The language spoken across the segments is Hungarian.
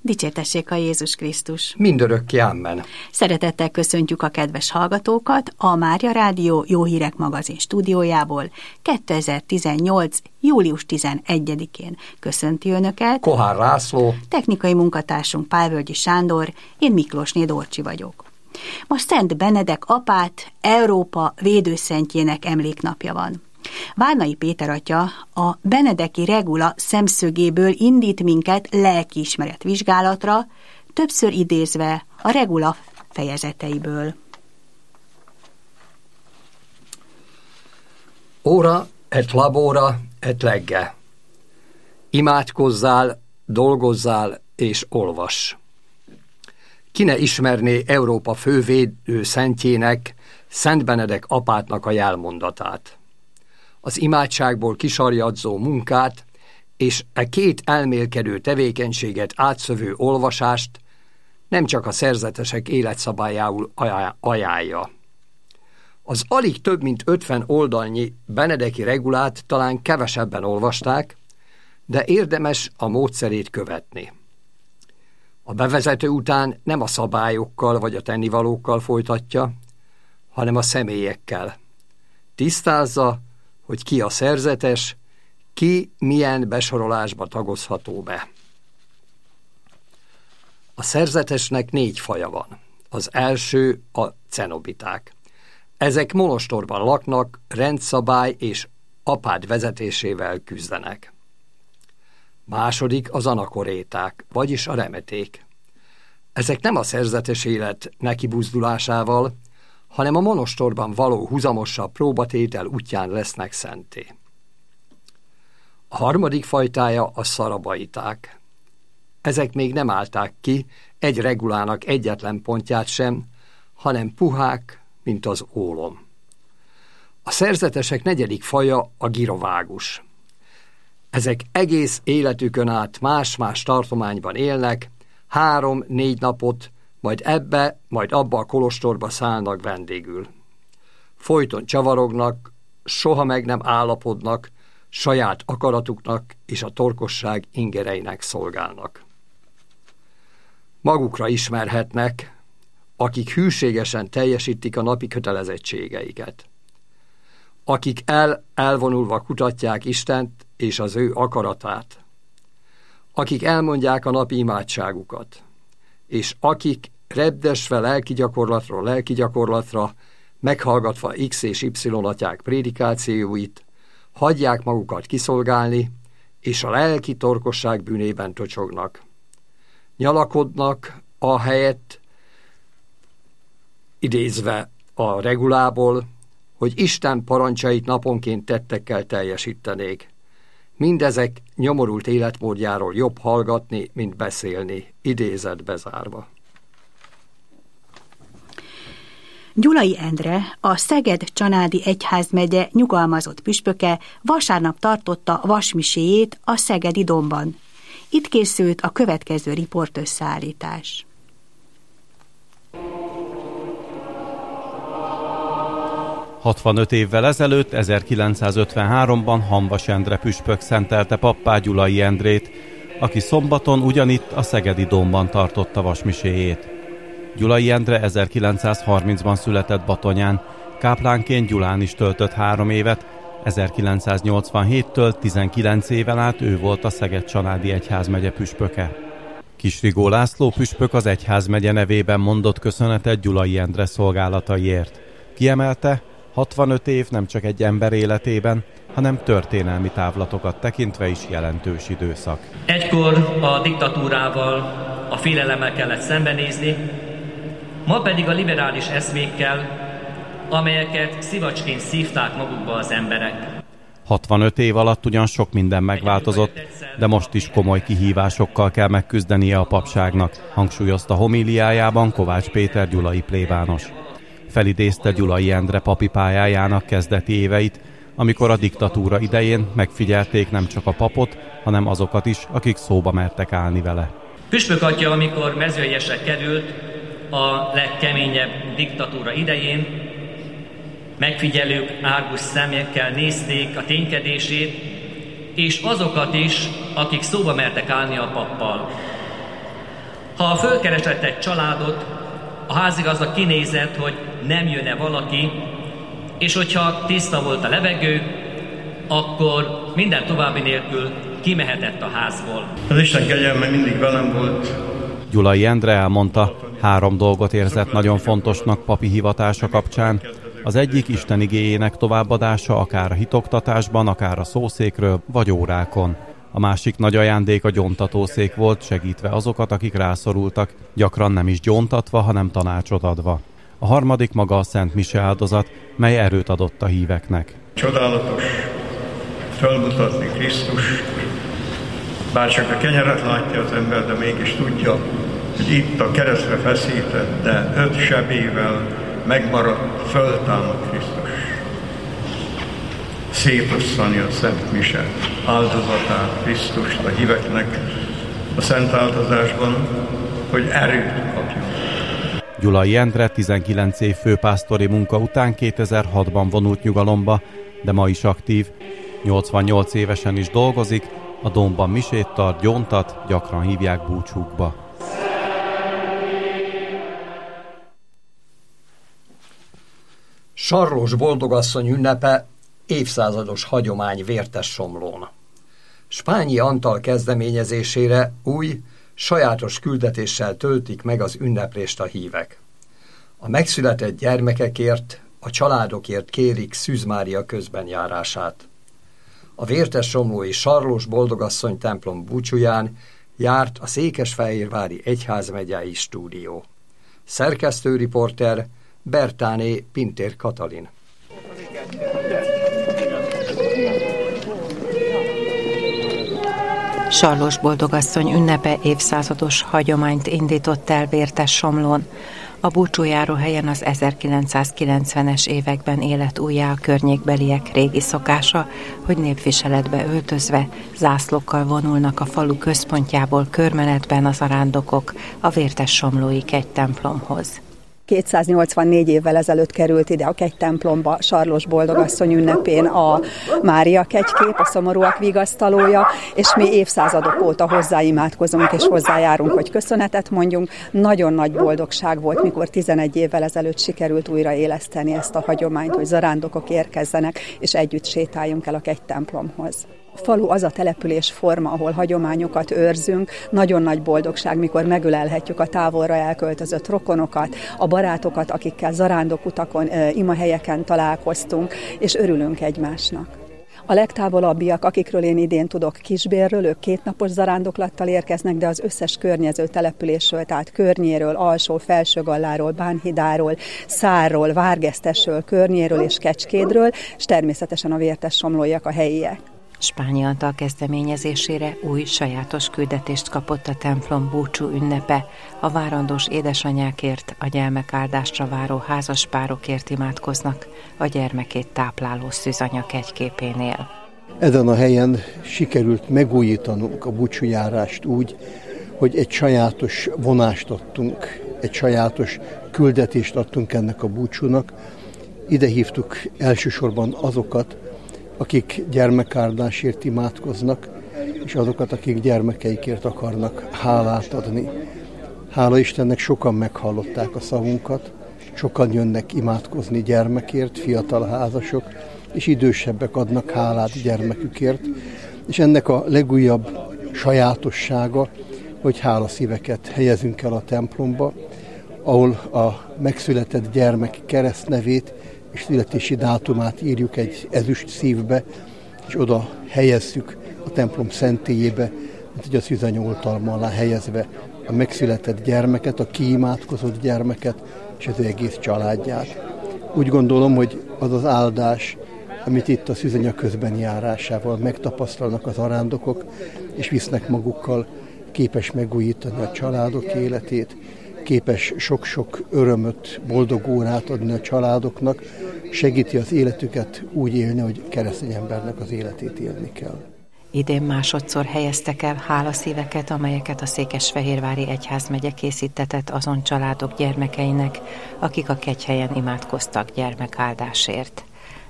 Dicsértessék a Jézus Krisztus! Mindörökké amen! Szeretettel köszöntjük a kedves hallgatókat a Mária Rádió Jó Hírek magazin stúdiójából 2018. július 11-én. Köszönti Önöket Kohár László, technikai munkatársunk Pálvölgyi Sándor, én Miklósné Dorcsi vagyok. Ma Szent Benedek apát, Európa védőszentjének emléknapja van. Várnai Péter atya a benedeki regula szemszögéből indít minket lelkiismeret vizsgálatra, többször idézve a regula fejezeteiből. Ora et labora et legge. Imádkozzál, dolgozzál és olvass. Ki ne ismerné Európa fővédő szentjének, Szent Benedek apátnak a jelmondatát. Az imádságból kisarjadzó munkát és e két elmélkedő tevékenységet átszövő olvasást nem csak a szerzetesek életszabályául ajánlja. Az alig több mint 50 oldalnyi benedeki regulát talán kevesebben olvasták, de érdemes a módszerét követni. A bevezető után nem a szabályokkal vagy a tennivalókkal folytatja, hanem a személyekkel. Tisztázza, hogy ki a szerzetes, ki milyen besorolásba tagozható be. A szerzetesnek 4 faja van. Az első a cenobiták. Ezek monostorban laknak, rendszabály és apát vezetésével küzdenek. Második az anakoréták, vagyis a remeték. Ezek nem a szerzetes élet nekibuzdulásával, hanem a monostorban való huzamosabb próbatétel útján lesznek szenté. A harmadik fajtája a szarabaiták. Ezek még nem állták ki egy regulának egyetlen pontját sem, hanem puhák, mint az ólom. A szerzetesek 4. faja a girovágus. Ezek egész életükön át más-más tartományban élnek, 3-4 napot, majd ebbe, majd abba a kolostorba szállnak vendégül. Folyton csavarognak, soha meg nem állapodnak, saját akaratuknak és a torkosság ingereinek szolgálnak. Magukra ismerhetnek, akik hűségesen teljesítik a napi kötelezettségeiket. Akik elvonulva kutatják Istent és az ő akaratát. Akik elmondják a napi imádságukat. És akik repdesve lelkigyakorlatra, meghallgatva X és Y atyák prédikációit, hagyják magukat kiszolgálni, és a lelki torkosság bűnében tocsognak. Nyalakodnak ahelyett, idézve a regulából, hogy Isten parancsait naponként tettekkel teljesítenék. Mindezek nyomorult életmódjáról jobb hallgatni, mint beszélni, idézet bezárva. Gyulai Endre, a Szeged-Csanádi Egyházmegye nyugalmazott püspöke vasárnap tartotta vasmiséjét a Szegedi Domban. Itt készült a következő riportösszeállítás. ...65 évvel ezelőtt, 1953-ban Hamvas Endre püspök szentelte pappá Gyulai Endrét, aki szombaton ugyanitt a Szegedi Domban tartotta vasmiséjét. Gyulai Endre 1930-ban született Batonyán, káplánként Gyulán is töltött 3 évet, 1987-től 19 éven át ő volt a Szeged-Csanádi Egyházmegye püspöke. Kisrigó László püspök az egyházmegye nevében mondott köszönetet Gyulai Endre szolgálataiért. Kiemelte, 65 év nem csak egy ember életében, hanem történelmi távlatokat tekintve is jelentős időszak. Egykor a diktatúrával, a félelemmel kellett szembenézni, ma pedig a liberális eszmékkel, amelyeket szivacsként szívták magukba az emberek. 65 év alatt ugyan sok minden megváltozott, de most is komoly kihívásokkal kell megküzdenie a papságnak, hangsúlyozta homíliájában Kovács Péter gyulai plébános. Felidézte Gyulai Endre papi pályájának kezdeti éveit, amikor a diktatúra idején megfigyelték nem csak a papot, hanem azokat is, akik szóba mertek állni vele. Püspök atya, amikor Mezőegyesre került a legkeményebb diktatúra idején, megfigyelők árgus szemekkel nézték a ténykedését, és azokat is, akik szóba mertek állni a pappal. Ha fölkeresett egy családot, a házigazda kinézett, hogy nem jön-e valaki, és hogyha tiszta volt a levegő, akkor minden további nélkül kimehetett a házból. Az Isten kegyelme mindig velem volt. Gyulai Endre elmondta, 3 dolgot érzett nagyon fontosnak papi hivatása kapcsán. Az egyik Isten igéjének továbbadása akár a hitoktatásban, akár a szószékről, vagy órákon. A másik nagy ajándék a gyóntatószék volt, segítve azokat, akik rászorultak, gyakran nem is gyóntatva, hanem tanácsot adva. A harmadik maga a Szent Mise áldozat, mely erőt adott a híveknek. Csodálatos felmutatni Krisztust, bár csak a kenyeret látja az ember, de mégis tudja, hogy itt a keresztre feszített, de 5 sebével megmaradt, föltámad Krisztus. Szétosztani a Szent Mise áldozatát, Krisztust a híveknek a szent áldozásban, hogy erőt kapjunk. Gyulai Endre 19 év főpásztori munka után 2006-ban vonult nyugalomba, de ma is aktív. 88 évesen is dolgozik, a Dómban misét tart, gyóntat, gyakran hívják búcsúkba. Sarlós boldogasszony ünnepe évszázados hagyomány Vértessomlón. Spányi Antal kezdeményezésére új, sajátos küldetéssel töltik meg az ünneplést a hívek. A megszületett gyermekekért, a családokért kérik Szűz Mária közbenjárását. A vértessomlói Sarlós boldogasszony templom búcsúján járt a Székesfehérvári Egyházmegyei Stúdió. Szerkesztőriporter Bertáné Pintér Katalin. Sarlós boldogasszony ünnepe évszázados hagyományt indított el Vértessomlón. A búcsújáró helyen az 1990-es években élet újjá a környékbeliek régi szokása, hogy népviseletbe öltözve, zászlókkal vonulnak a falu központjából körmenetben a zarándokok a Vértessomlói kegytemplomhoz. 284 évvel ezelőtt került ide a kegytemplomba Sarlós boldogasszony ünnepén a Mária kegykép, a szomorúak vigasztalója, és mi évszázadok óta hozzáimádkozunk és hozzájárunk, hogy köszönetet mondjunk. Nagyon nagy boldogság volt, mikor 11 évvel ezelőtt sikerült újraéleszteni ezt a hagyományt, hogy zarándokok érkezzenek, és együtt sétáljunk el a kegytemplomhoz. A falu az a település forma, ahol hagyományokat őrzünk. Nagyon nagy boldogság, mikor megölelhetjük a távolra elköltözött rokonokat, a barátokat, akikkel zarándokutakon, imahelyeken találkoztunk, és örülünk egymásnak. A legtávolabbiak, akikről én idén tudok, Kisbérről, ők 2 napos zarándoklattal érkeznek, de az összes környező településről, tehát Környéről, Alsó, Felsőgalláról, Bánhidáról, Szárról, Várgesztesről, Környéről és Kecskédről, és természetesen a vértessomlóiak a helyiek. Spányi Antal kezdeményezésére új, sajátos küldetést kapott a templom búcsú ünnepe. A várandós édesanyákért, a gyermekáldásra váró házaspárokért imádkoznak, a gyermekét tápláló szűzanya kegyképénél. Ezen a helyen sikerült megújítanunk a búcsújárást úgy, hogy egy sajátos vonást adtunk, egy sajátos küldetést adtunk ennek a búcsúnak. Ide hívtuk elsősorban azokat, akik gyermekáldásért imádkoznak, és azokat, akik gyermekeikért akarnak hálát adni. Hála Istennek, sokan meghallották a szavunkat, sokan jönnek imádkozni gyermekért, fiatal házasok, és idősebbek adnak hálát gyermekükért, és ennek a legújabb sajátossága, hogy hálaszíveket helyezünk el a templomba, ahol a megszületett gyermek keresztnevét és születési dátumát írjuk egy ezüst szívbe, és oda helyezzük a templom szentélyébe, mint hogy a szűzanya oltalma alá helyezve a megszületett gyermeket, a kiimádkozott gyermeket és az egész családját. Úgy gondolom, hogy az az áldás, amit itt a szűzanya közbenjárásával megtapasztalnak az arándokok, és visznek magukkal, képes megújítani a családok életét, képes sok-sok örömöt, boldog órát adni a családoknak, segíti az életüket úgy élni, hogy keresztény embernek az életét élni kell. Idén másodszor helyeztek el hálaszíveket, amelyeket a Székesfehérvári Egyházmegye készítetett azon családok gyermekeinek, akik a kegyhelyen imádkoztak gyermekáldásért.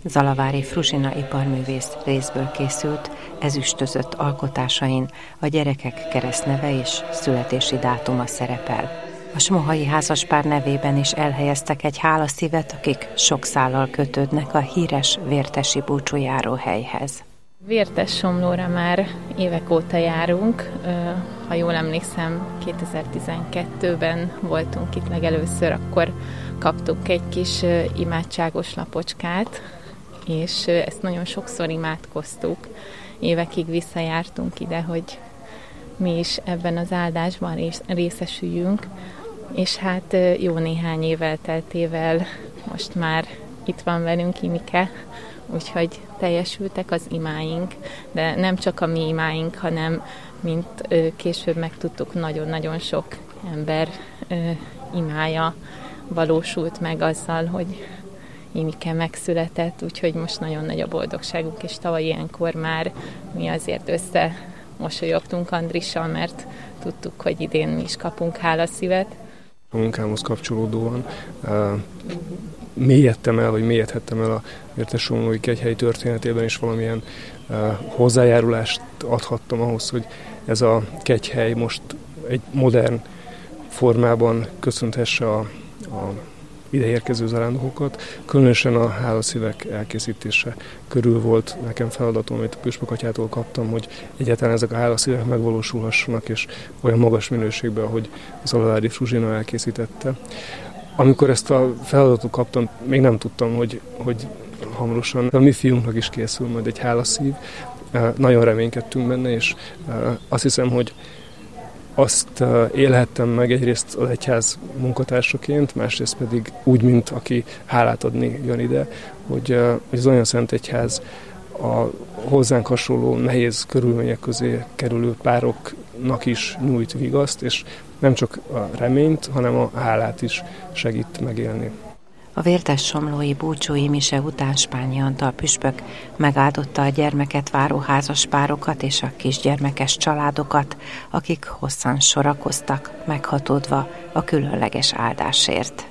Zalavári Fruzsina iparművész részből készült, ezüstözött alkotásain a gyerekek keresztneve és születési dátuma szerepel. A smohai házaspár nevében is elhelyeztek egy hálaszívet, akik sok szállal kötődnek a híres vértesi búcsújáróhelyhez. Vértessomlóra már évek óta járunk. Ha jól emlékszem, 2012-ben voltunk itt legelőször, akkor kaptunk egy kis imádságos lapocskát, és ezt nagyon sokszor imádkoztuk. Évekig visszajártunk ide, hogy mi is ebben az áldásban részesüljünk, és hát jó néhány év elteltével most már itt van velünk Imike, úgyhogy teljesültek az imáink, de nem csak a mi imáink, hanem mint később megtudtuk, nagyon-nagyon sok ember imája valósult meg azzal, hogy Imike megszületett, úgyhogy most nagyon nagy a boldogságunk, és tavaly ilyenkor már mi azért összemosolyogtunk Andrissal, mert tudtuk, hogy idén mi is kapunk hálaszívet. A munkámhoz kapcsolódóan mélyedtem el, vagy mélyedhettem el a Vértessomlói kegyhely történetében, és valamilyen hozzájárulást adhattam ahhoz, hogy ez a kegyhely most egy modern formában köszönthesse a ideérkező zarándokokat. Különösen a hálaszívek elkészítése körül volt nekem feladatom, amit a püspökatyától kaptam, hogy egyáltalán ezek a hálaszívek megvalósulhassanak, és olyan magas minőségben, ahogy Zalavári Fruzsina elkészítette. Amikor ezt a feladatot kaptam, még nem tudtam, hogy hamarosan a mi fiunknak is készül majd egy hálaszív. Nagyon reménykedtünk benne, és azt hiszem, hogy azt élhettem meg egyrészt az egyház munkatársaként, másrészt pedig úgy, mint aki hálát adni jön ide, hogy az olyan szent egyház a hozzánk hasonló nehéz körülmények közé kerülő pároknak is nyújt vigaszt, és nem csak a reményt, hanem a hálát is segít megélni. A vértessomlói búcsúi mise után Spányi Antal püspök megáldotta a gyermeket váró házaspárokat és a kisgyermekes családokat, akik hosszan sorakoztak, meghatódva a különleges áldásért.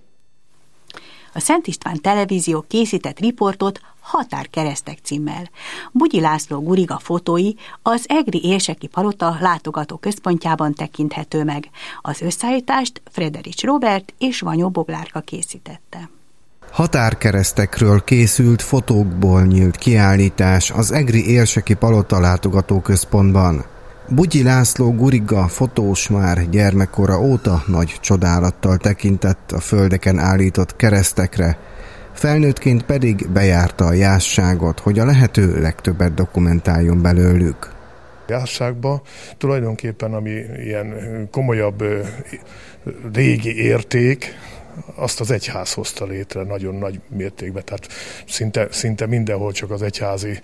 A Szent István Televízió készített riportot Határkeresztek címmel. Bugyi László Guriga fotói az Egri Érseki Palota látogató központjában tekinthető meg. Az összeállítást Frederics Robert és Vanyó Boglárka készítette. Határkeresztekről készült fotókból nyílt kiállítás az Egri Érseki Palota látogató központban. Bugyi László Guriga fotós már gyermekkora óta nagy csodálattal tekintett a földeken állított keresztekre, felnőttként pedig bejárta a jászságot, hogy a lehető legtöbbet dokumentáljon belőlük. Jászságban tulajdonképpen ami ilyen komolyabb régi érték, azt az egyház hozta létre nagyon nagy mértékben, tehát szinte mindenhol csak az egyházi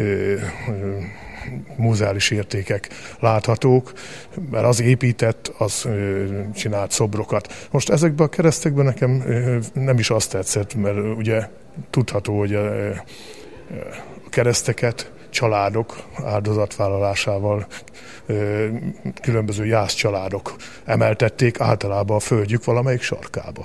múzeális értékek láthatók, mert az épített, az csinált szobrokat. Most ezekben a keresztekben nekem nem is azt tetszett, mert ugye tudható, hogy a kereszteket családok áldozatvállalásával különböző jász családok emeltették általában a földjük valamelyik sarkába.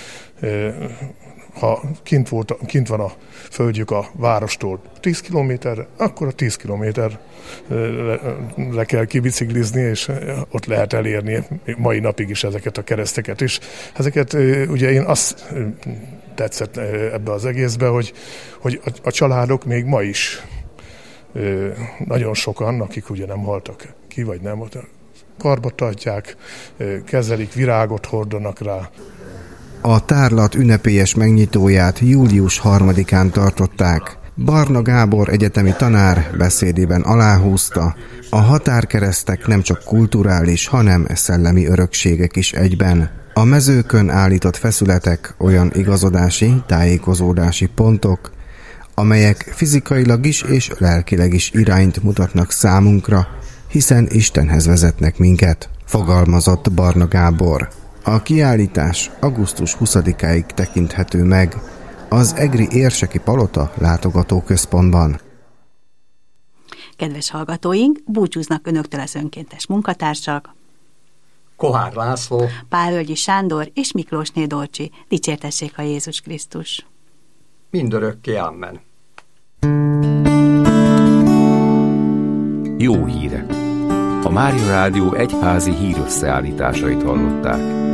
Ha kint van a földjük a várostól 10 kilométerre, akkor a 10 kilométerre kell kibiciklizni, és ott lehet elérni mai napig is ezeket a kereszteket is. Ezeket ugye én azt tetszett ebbe az egészbe, hogy a családok még ma is nagyon sokan, akik ugye nem haltak ki, vagy nem, karba tartják, kezelik, virágot hordanak rá. A tárlat ünnepélyes megnyitóját július 3-án tartották. Barna Gábor egyetemi tanár beszédében aláhúzta, a határkeresztek nem csak kulturális, hanem szellemi örökségek is egyben. A mezőkön állított feszületek olyan igazodási, tájékozódási pontok, amelyek fizikailag is és lelkileg is irányt mutatnak számunkra, hiszen Istenhez vezetnek minket, fogalmazott Barna Gábor. A kiállítás augusztus 20-áig tekinthető meg az Egri Érseki Palota látogató központban. Kedves hallgatóink, búcsúznak önöktől az önkéntes munkatársak. Kohár László, Pálvölgyi Sándor és Miklósné Dolcsi. Dicsértessék a Jézus Krisztus! Mindörökké amen. Jó hírek! A Mária Rádió egyházi hírösszeállításait hallották.